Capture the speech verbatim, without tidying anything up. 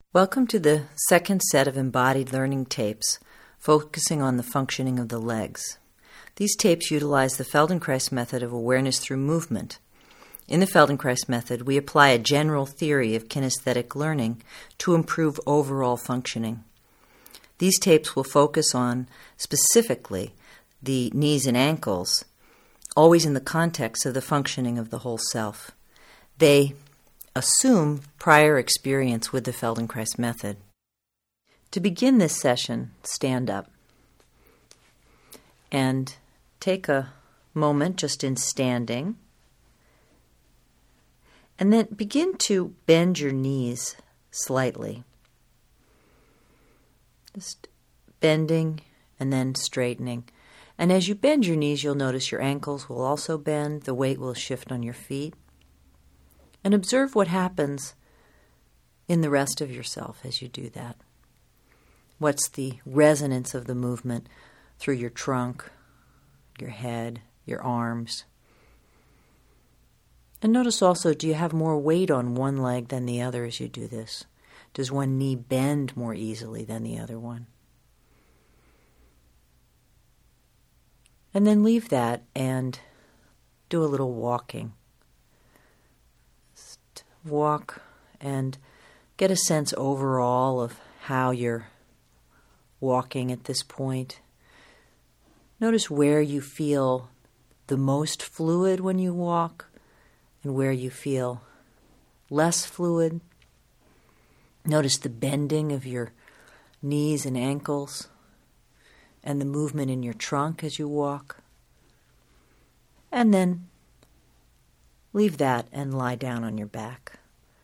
Welcome to the second set of embodied learning tapes, focusing on the functioning of the legs. These tapes utilize the Feldenkrais method of awareness through movement. In the Feldenkrais method, we apply a general theory of kinesthetic learning to improve overall functioning. These tapes will focus on, specifically, the knees and ankles, always in the context of the functioning of the whole self. They assume prior experience with the Feldenkrais method. To begin this session, stand up and take a moment just in standing, and then begin to bend your knees slightly. Just bending and then straightening. And as you bend your knees, you'll notice your ankles will also bend, the weight will shift on your feet. And observe what happens in the rest of yourself as you do that. What's the resonance of the movement through your trunk, your head, your arms? And notice also, do you have more weight on one leg than the other as you do this? Does one knee bend more easily than the other one? And then leave that and do a little walking. Walk and get a sense overall of how you're walking at this point. Notice where you feel the most fluid when you walk and where you feel less fluid. Notice the bending of your knees and ankles and the movement in your trunk as you walk. And then leave that and lie down on your back.